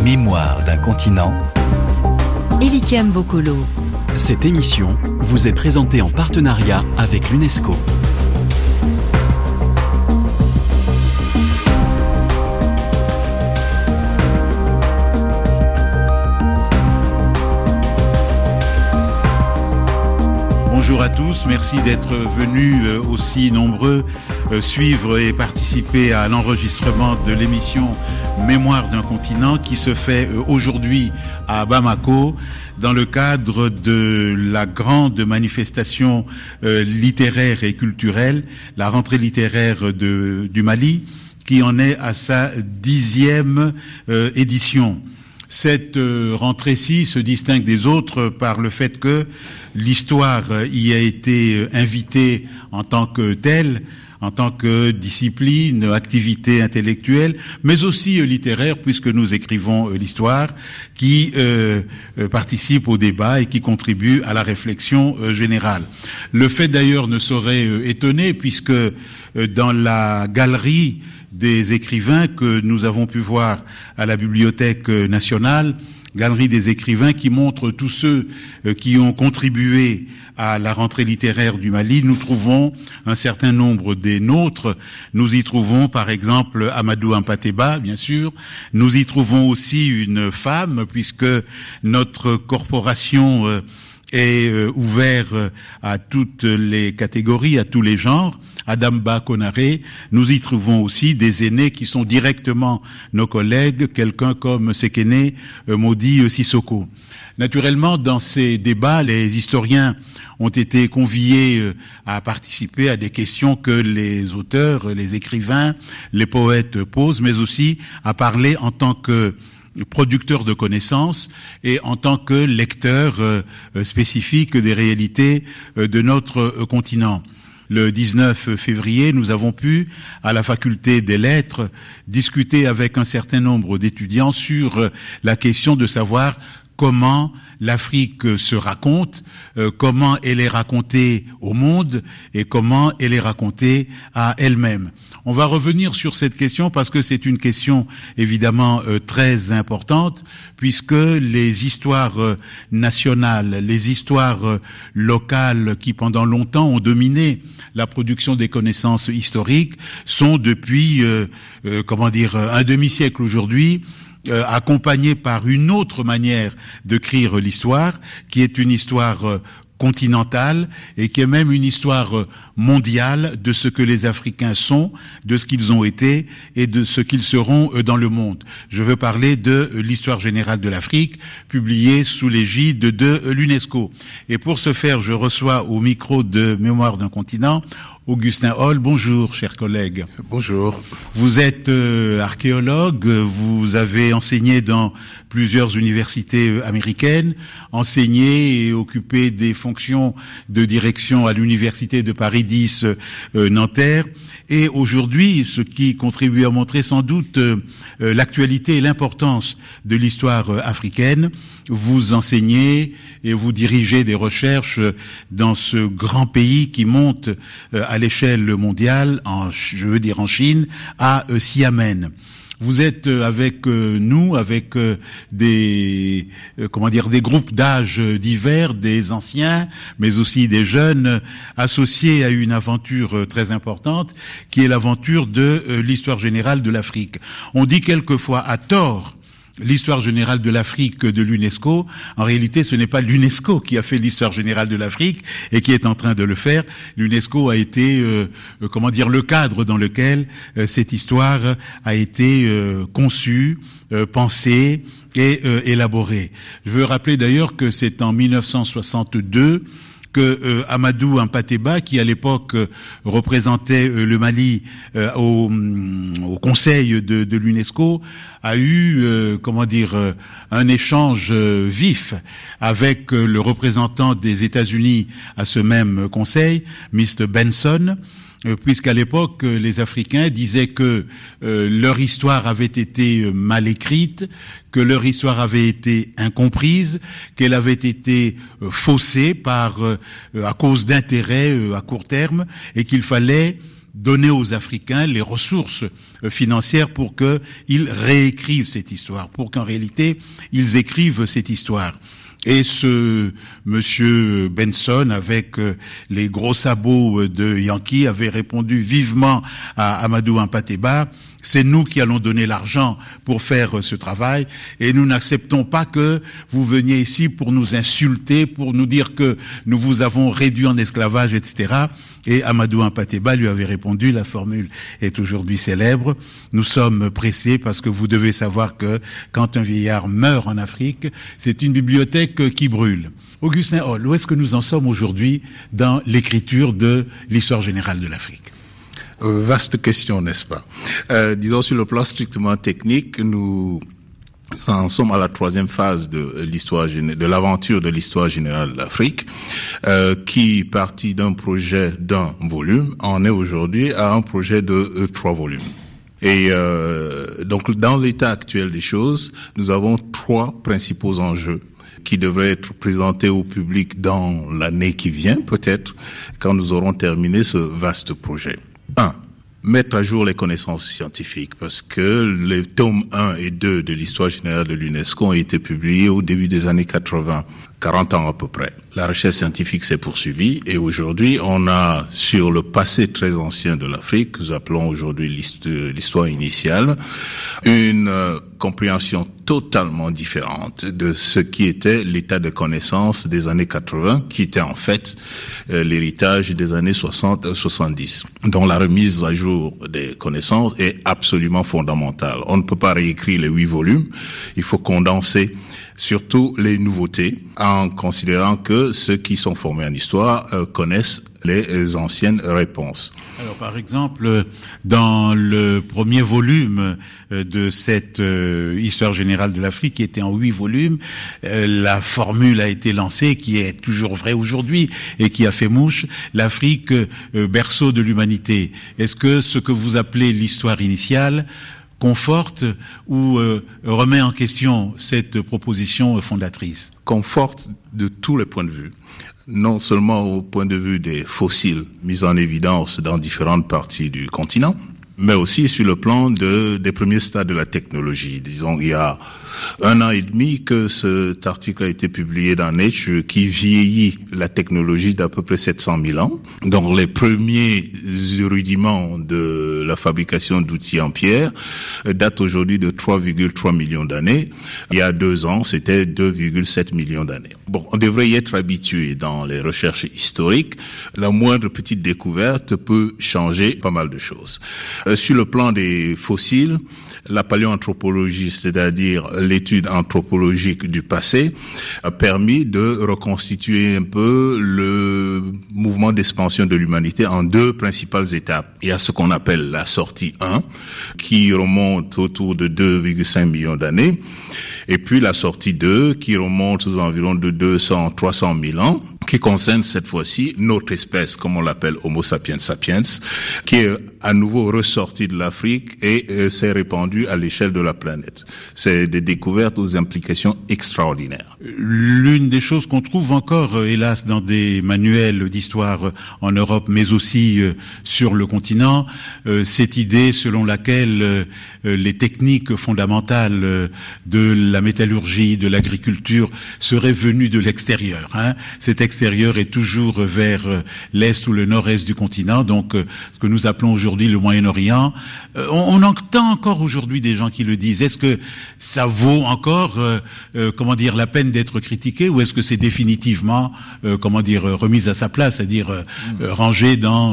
Mémoire d'un continent. Elikem Bokolo. Cette émission vous est présentée en partenariat avec l'UNESCO. Bonjour à tous, merci d'être venus aussi nombreux suivre et participer à l'enregistrement de l'émission Mémoire d'un continent qui se fait aujourd'hui à Bamako dans le cadre de la grande manifestation littéraire et culturelle, la rentrée littéraire du Mali, qui en est à sa 10e édition. Cette rentrée-ci se distingue des autres par le fait que l'histoire y a été invitée en tant que telle, en tant que discipline, activité intellectuelle, mais aussi littéraire, puisque nous écrivons l'histoire, qui participe au débat et qui contribue à la réflexion générale. Le fait d'ailleurs ne saurait étonner, puisque dans la galerie des écrivains que nous avons pu voir à la Bibliothèque nationale, galerie des écrivains qui montre tous ceux qui ont contribué à la rentrée littéraire du Mali. Nous trouvons un certain nombre des nôtres. Nous y trouvons par exemple Amadou Hampâté-Bâ, bien sûr. Nous y trouvons aussi une femme, puisque notre corporation est ouverte à toutes les catégories, à tous les genres. Adamba Konaré. Nous y trouvons aussi des aînés qui sont directement nos collègues, quelqu'un comme Sekene Modi Sissoko. Naturellement, dans ces débats, les historiens ont été conviés à participer à des questions que les auteurs, les écrivains, les poètes posent, mais aussi à parler en tant que producteur de connaissances et en tant que lecteur spécifique des réalités de notre continent. Le 19 février, nous avons pu, à la faculté des lettres, discuter avec un certain nombre d'étudiants sur la question de savoir comment l'Afrique se raconte, comment elle est racontée au monde et comment elle est racontée à elle-même. On va revenir sur cette question parce que c'est une question évidemment très importante, puisque les histoires nationales, les histoires locales qui pendant longtemps ont dominé la production des connaissances historiques sont depuis un demi-siècle aujourd'hui accompagné par une autre manière d'écrire l'histoire, qui est une histoire continentale et qui est même une histoire mondiale de ce que les Africains sont, de ce qu'ils ont été et de ce qu'ils seront dans le monde. Je veux parler de l'histoire générale de l'Afrique, publiée sous l'égide de l'UNESCO. Et pour ce faire, je reçois au micro de Mémoire d'un continent Augustin Hall. Bonjour, chers collègues. Bonjour. Vous êtes archéologue, vous avez enseigné dans plusieurs universités américaines, enseigné et occupé des fonctions de direction à l'université de Paris 10 Nanterre. Et aujourd'hui, ce qui contribue à montrer sans doute l'actualité et l'importance de l'histoire africaine, vous enseignez et vous dirigez des recherches dans ce grand pays qui monte à l'échelle mondiale, en Chine, à Xiamen. Vous êtes avec nous, avec des groupes d'âge divers, des anciens, mais aussi des jeunes, associés à une aventure très importante, qui est l'aventure de l'histoire générale de l'Afrique. On dit quelquefois à tort l'histoire générale de l'Afrique de l'UNESCO. En réalité, ce n'est pas l'UNESCO qui a fait l'histoire générale de l'Afrique et qui est en train de le faire. L'UNESCO a été, le cadre dans lequel cette histoire a été conçue, pensée et élaborée. Je veux rappeler d'ailleurs que c'est en 1962 que Amadou Hampâté-Bâ, qui à l'époque représentait le Mali au Conseil de l'UNESCO, a eu un échange vif avec le représentant des États-Unis à ce même Conseil, Mr. Benson, puisqu'à l'époque, les Africains disaient que leur histoire avait été mal écrite, que leur histoire avait été incomprise, qu'elle avait été faussée à cause d'intérêts à court terme, et qu'il fallait donner aux Africains les ressources financières pour qu'ils réécrivent cette histoire, pour qu'en réalité, ils écrivent cette histoire. Et ce monsieur Benson, avec les gros sabots de Yankee, avait répondu vivement à Amadou Hampâté-Bâ: c'est nous qui allons donner l'argent pour faire ce travail, et nous n'acceptons pas que vous veniez ici pour nous insulter, pour nous dire que nous vous avons réduit en esclavage, etc. Et Amadou Hampâté-Bâ lui avait répondu, la formule est aujourd'hui célèbre: nous sommes pressés parce que vous devez savoir que quand un vieillard meurt en Afrique, c'est une bibliothèque qui brûle. Augustin Hall, où est-ce que nous en sommes aujourd'hui dans l'écriture de l'histoire générale de l'Afrique? Vaste question, n'est-ce pas? Disons, sur le plan strictement technique, nous en sommes à la troisième phase de l'aventure de l'histoire générale de l'Afrique, qui partit d'un projet d'un volume, en est aujourd'hui à un projet de 3 volumes. Et donc, dans l'état actuel des choses, nous avons 3 principaux enjeux qui devraient être présentés au public dans l'année qui vient, peut-être, quand nous aurons terminé ce vaste projet. 1. Mettre à jour les connaissances scientifiques, parce que les tomes 1 et 2 de l'histoire générale de l'UNESCO ont été publiés au début des années 80, 40 ans à peu près. La recherche scientifique s'est poursuivie, et aujourd'hui, on a, sur le passé très ancien de l'Afrique, que nous appelons aujourd'hui l'histoire initiale, une compréhension totalement différente de ce qui était l'état de connaissance des années 80, qui était en fait l'héritage des années 60-70, dont la remise à jour des connaissances est absolument fondamentale. On ne peut pas réécrire les 8 volumes, il faut condenser surtout les nouveautés, en considérant que ceux qui sont formés en histoire connaissent les anciennes réponses. Alors, par exemple, dans le premier volume de cette histoire générale de l'Afrique, qui était en 8 volumes, la formule a été lancée, qui est toujours vraie aujourd'hui et qui a fait mouche: l'Afrique, berceau de l'humanité. Est-ce que ce que vous appelez l'histoire initiale conforte ou remet en question cette proposition fondatrice? Conforte de tous les points de vue. Non seulement au point de vue des fossiles mis en évidence dans différentes parties du continent, mais aussi sur le plan des premiers stades de la technologie. Disons, il y a 1 an et demi que cet article a été publié dans Nature, qui vieillit la technologie d'à peu près 700 000 ans. Donc, les premiers rudiments de la fabrication d'outils en pierre datent aujourd'hui de 3,3 millions d'années. Il y a 2 ans, c'était 2,7 millions d'années. Bon, on devrait y être habitué dans les recherches historiques. La moindre petite découverte peut changer pas mal de choses. Sur le plan des fossiles, la paléoanthropologie, c'est-à-dire l'étude anthropologique du passé, a permis de reconstituer un peu le mouvement d'expansion de l'humanité en 2 principales étapes. Il y a ce qu'on appelle la sortie 1, qui remonte autour de 2,5 millions d'années, et puis la sortie 2, qui remonte aux environs de 200-300 000 ans, qui concerne cette fois-ci notre espèce, comme on l'appelle Homo sapiens sapiens, qui est à nouveau ressorti de l'Afrique et s'est répandu à l'échelle de la planète. C'est des découvertes aux implications extraordinaires. L'une des choses qu'on trouve encore, hélas, dans des manuels d'histoire en Europe, mais aussi sur le continent, cette idée selon laquelle les techniques fondamentales de la métallurgie, de l'agriculture seraient venues de l'extérieur. Cet extérieur est toujours vers l'est ou le nord-est du continent, donc ce que nous appelons aujourd'hui le Moyen-Orient. On entend encore aujourd'hui des gens qui le disent. Est-ce que ça vaut encore, la peine d'être critiqué, ou est-ce que c'est définitivement, remis à sa place, c'est-à-dire rangé dans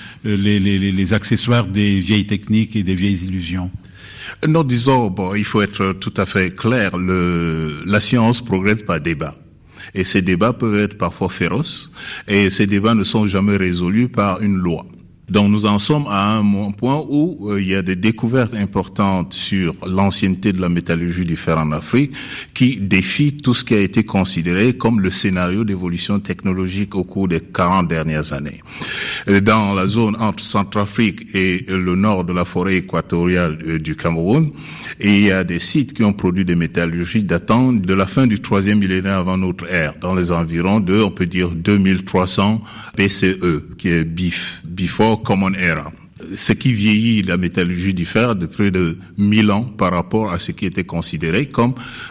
les accessoires des vieilles techniques et des vieilles illusions? Non, disons, il faut être tout à fait clair. La science progresse par débat. Et ces débats peuvent être parfois féroces, et ces débats ne sont jamais résolus par une loi. Donc nous en sommes à un point où il y a des découvertes importantes sur l'ancienneté de la métallurgie du fer en Afrique qui défient tout ce qui a été considéré comme le scénario d'évolution technologique au cours des 40 dernières années. Dans la zone entre Centrafrique et le nord de la forêt équatoriale du Cameroun, il y a des sites qui ont produit des métallurgies datant de la fin du 3e millénaire avant notre ère, dans les environs de, on peut dire, 2300 BCE, qui est Before Common Era. ce qui vieillit la métallurgie du fer de près de 1000 ans par rapport à ce qui était considéré comme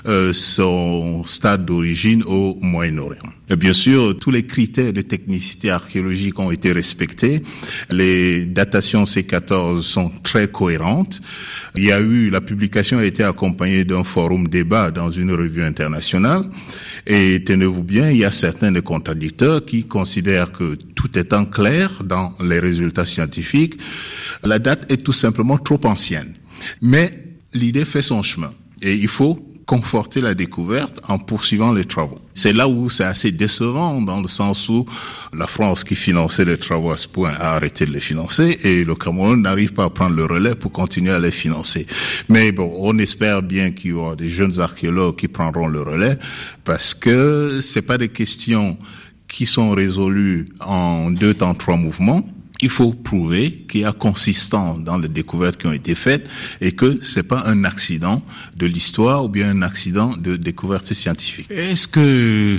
son stade d'origine au Moyen-Orient. Et bien sûr, tous les critères de technicité archéologique ont été respectés. Les datations C14 sont très cohérentes. La publication a été accompagnée d'un forum débat dans une revue internationale. Et tenez-vous bien, il y a certains des contradicteurs qui considèrent que tout étant clair dans les résultats scientifiques, la date est tout simplement trop ancienne. Mais l'idée fait son chemin et il faut conforter la découverte en poursuivant les travaux. C'est là où c'est assez décevant dans le sens où la France qui finançait les travaux à ce point a arrêté de les financer et le Cameroun n'arrive pas à prendre le relais pour continuer à les financer. Mais bon, on espère bien qu'il y aura des jeunes archéologues qui prendront le relais parce que c'est pas des questions qui sont résolues en 2 temps, 3 mouvements. Il faut prouver qu'il y a consistance dans les découvertes qui ont été faites et que c'est pas un accident de l'histoire ou bien un accident de découverte scientifique. Est-ce que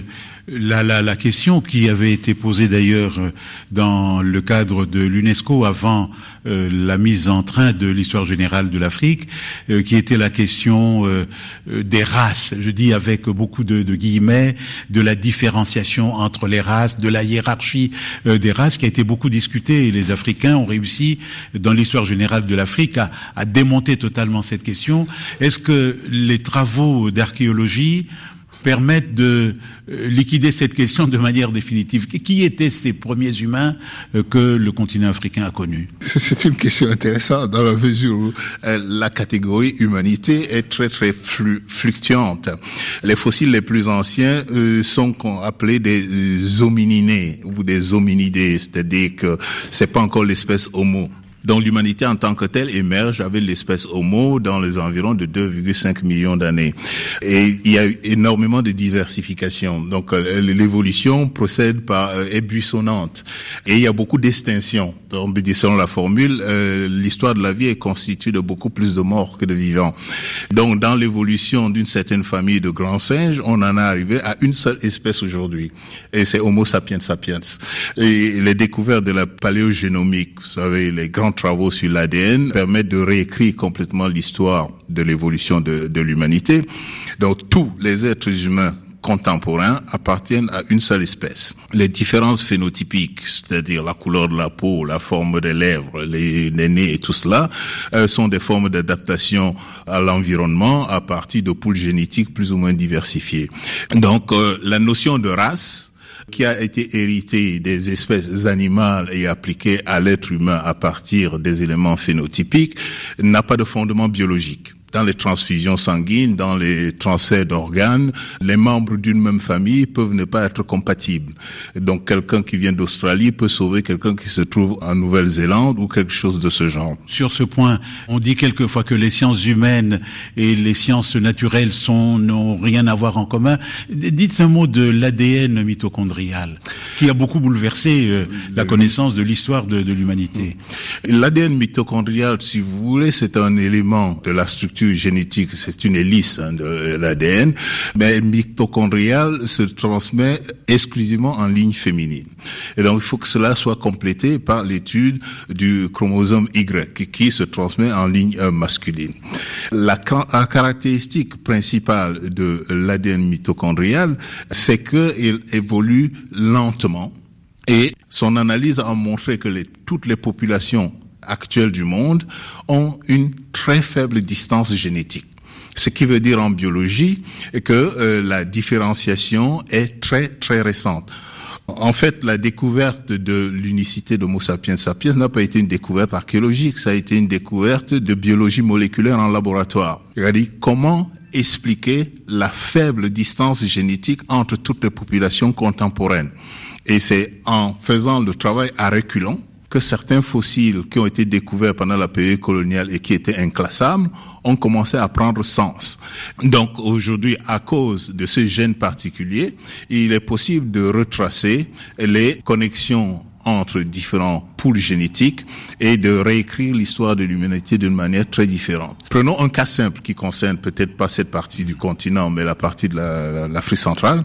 la question qui avait été posée d'ailleurs dans le cadre de l'UNESCO avant la mise en train de l'histoire générale de l'Afrique, qui était la question des races, je dis avec beaucoup de guillemets, de la différenciation entre les races, de la hiérarchie des races, qui a été beaucoup discutée, et les Africains ont réussi dans l'histoire générale de l'Afrique à démonter totalement cette question. Est-ce que les travaux d'archéologie permettent de liquider cette question de manière définitive? Qui étaient ces premiers humains que le continent africain a connus? C'est une question intéressante dans la mesure où la catégorie humanité est très très fluctuante. Les fossiles les plus anciens sont appelés des homininés ou des hominidés, c'est-à-dire que c'est pas encore l'espèce Homo. Donc l'humanité en tant que telle émerge avec l'espèce Homo dans les environs de 2,5 millions d'années. Et il y a eu énormément de diversification. Donc l'évolution procède est buissonnante. Et il y a beaucoup d'extinctions. Donc selon la formule, l'histoire de la vie est constituée de beaucoup plus de morts que de vivants. Donc dans l'évolution d'une certaine famille de grands singes, on en est arrivé à une seule espèce aujourd'hui. Et c'est Homo sapiens sapiens. Et les découvertes de la paléogénomique, vous savez, les grands travaux sur l'ADN permettent de réécrire complètement l'histoire de l'évolution de l'humanité. Donc tous les êtres humains contemporains appartiennent à une seule espèce. Les différences phénotypiques, c'est-à-dire la couleur de la peau, la forme des lèvres, les nez et tout cela, sont des formes d'adaptation à l'environnement à partir de poules génétiques plus ou moins diversifiées. Donc la notion de race, qui a été hérité des espèces animales et appliquée à l'être humain à partir des éléments phénotypiques, n'a pas de fondement biologique. Dans les transfusions sanguines, dans les transferts d'organes, les membres d'une même famille peuvent ne pas être compatibles. Donc quelqu'un qui vient d'Australie peut sauver quelqu'un qui se trouve en Nouvelle-Zélande ou quelque chose de ce genre. Sur ce point, on dit quelquefois que les sciences humaines et les sciences naturelles n'ont rien à voir en commun. Dites un mot de l'ADN mitochondrial, qui a beaucoup bouleversé la connaissance de l'histoire de l'humanité. L'ADN mitochondrial, si vous voulez, c'est un élément de la structure génétique, c'est une hélice de l'ADN, mais mitochondrial se transmet exclusivement en ligne féminine. Et donc, il faut que cela soit complété par l'étude du chromosome Y, qui se transmet en ligne masculine. La caractéristique principale de l'ADN mitochondrial, c'est qu'il évolue lentement, et son analyse a montré que toutes les populations actuelles du monde ont une très faible distance génétique. Ce qui veut dire en biologie que la différenciation est très très récente. En fait, la découverte de l'unicité d'Homo sapiens sapiens n'a pas été une découverte archéologique, ça a été une découverte de biologie moléculaire en laboratoire. C'est-à-dire comment expliquer la faible distance génétique entre toutes les populations contemporaines. Et c'est en faisant le travail à reculons que certains fossiles qui ont été découverts pendant la période coloniale et qui étaient inclassables ont commencé à prendre sens. Donc aujourd'hui, à cause de ce gène particulier, il est possible de retracer les connexions entre différents poules génétiques et de réécrire l'histoire de l'humanité d'une manière très différente. Prenons un cas simple qui concerne peut-être pas cette partie du continent, mais la partie de l'Afrique centrale.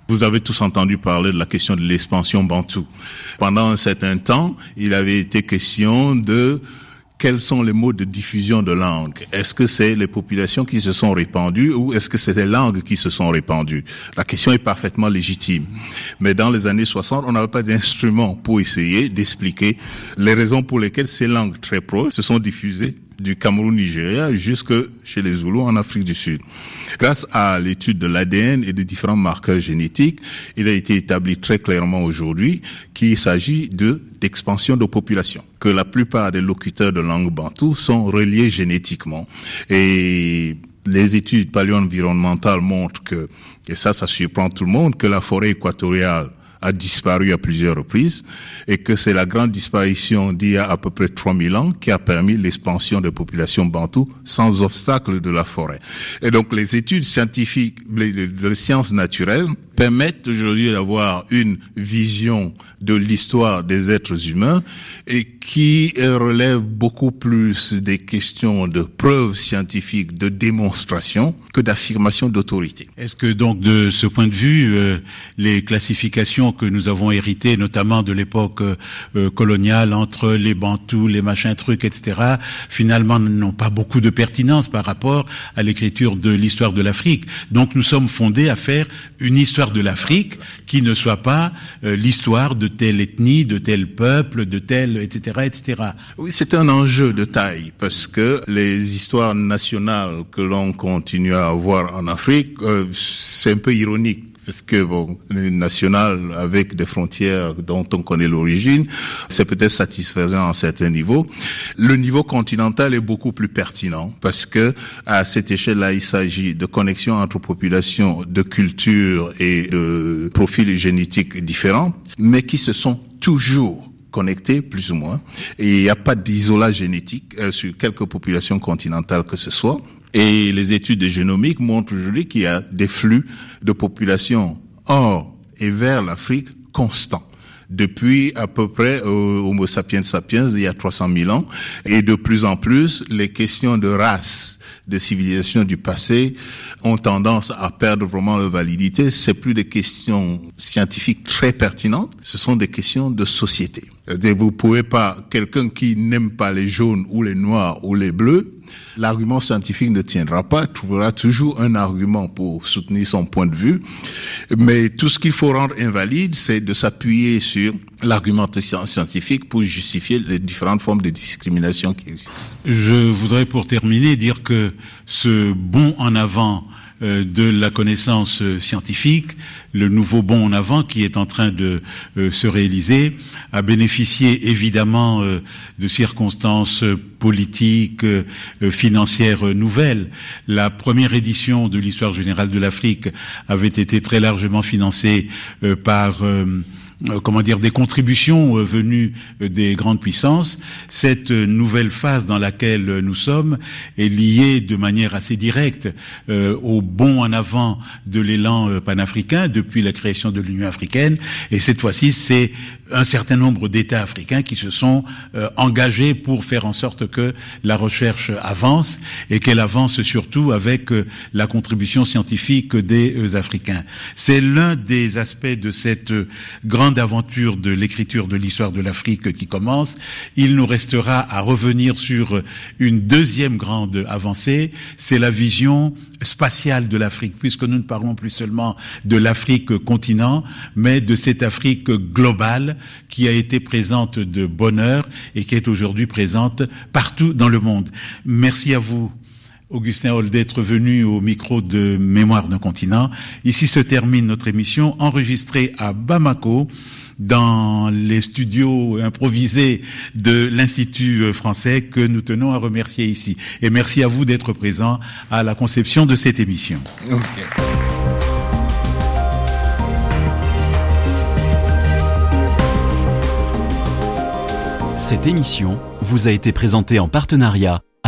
Vous avez tous entendu parler de la question de l'expansion bantoue. Pendant un certain temps, il avait été question de quels sont les modes de diffusion de langue. Est-ce que c'est les populations qui se sont répandues ou est-ce que c'est les langues qui se sont répandues? La question est parfaitement légitime. Mais dans les années 60, on n'avait pas d'instrument pour essayer d'expliquer les raisons pour lesquelles ces langues très proches se sont diffusées du Cameroun-Nigeria jusque chez les Zoulous en Afrique du Sud. Grâce à l'étude de l'ADN et de différents marqueurs génétiques, il a été établi très clairement aujourd'hui qu'il s'agit d'expansion de population, que la plupart des locuteurs de langue bantoue sont reliés génétiquement. Et les études paléo-environnementales montrent que, et ça surprend tout le monde, que la forêt équatoriale a disparu à plusieurs reprises et que c'est la grande disparition d'il y a à peu près 3000 ans qui a permis l'expansion des populations bantoues sans obstacle de la forêt. Et donc les études scientifiques, les sciences naturelles permettent aujourd'hui d'avoir une vision de l'histoire des êtres humains et qui relève beaucoup plus des questions de preuves scientifiques, de démonstration que d'affirmation d'autorité. Est-ce que donc de ce point de vue, les classifications que nous avons héritées, notamment de l'époque coloniale, entre les bantous, les machins trucs, etc., finalement n'ont pas beaucoup de pertinence par rapport à l'écriture de l'histoire de l'Afrique. Donc nous sommes fondés à faire une histoire de l'Afrique qui ne soit pas l'histoire de telle ethnie, de tel peuple, de tel, etc., etc. Oui, c'est un enjeu de taille parce que les histoires nationales que l'on continue à avoir en Afrique, c'est un peu ironique. Parce que bon, les nationales avec des frontières dont on connaît l'origine, c'est peut-être satisfaisant à un certain niveau. Le niveau continental est beaucoup plus pertinent parce que à cette échelle-là, il s'agit de connexions entre populations, de cultures et de profils génétiques différents, mais qui se sont toujours connectés, plus ou moins. Et il n'y a pas d'isolat génétique sur quelques populations continentales que ce soit. Et les études de génomique montrent aujourd'hui qu'il y a des flux de population hors et vers l'Afrique constants. Depuis à peu près Homo sapiens sapiens, il y a 300 000 ans. Et de plus en plus, les questions de race, de civilisation du passé ont tendance à perdre vraiment leur validité. C'est plus des questions scientifiques très pertinentes, ce sont des questions de société. Vous pouvez pas, quelqu'un qui n'aime pas les jaunes ou les noirs ou les bleus, l'argument scientifique ne tiendra pas, trouvera toujours un argument pour soutenir son point de vue. Mais tout ce qu'il faut rendre invalide, c'est de s'appuyer sur l'argumentation scientifique pour justifier les différentes formes de discrimination qui existent. Je voudrais pour terminer dire que ce bond en avant de la connaissance scientifique, le nouveau bond en avant qui est en train de se réaliser, a bénéficié évidemment de circonstances politiques, financières nouvelles. La première édition de l'Histoire générale de l'Afrique avait été très largement financée par des contributions venues des grandes puissances. Cette nouvelle phase dans laquelle nous sommes est liée de manière assez directe au bond en avant de l'élan panafricain depuis la création de l'Union africaine. Et cette fois-ci, c'est un certain nombre d'États africains qui se sont engagés pour faire en sorte que la recherche avance et qu'elle avance surtout avec la contribution scientifique des Africains. C'est l'un des aspects de cette grande aventure de l'écriture de l'histoire de l'Afrique qui commence. Il nous restera à revenir sur une deuxième grande avancée, c'est la vision spatiale de l'Afrique, puisque nous ne parlons plus seulement de l'Afrique continent, mais de cette Afrique globale qui a été présente de bonne heure et qui est aujourd'hui présente partout dans le monde. Merci à vous, Augustin Hall, d'être venu au micro de Mémoire d'un continent. Ici se termine notre émission enregistrée à Bamako, dans les studios improvisés de l'Institut français que nous tenons à remercier ici. Et merci à vous d'être présents à la conception de cette émission. Okay. Cette émission vous a été présentée en partenariat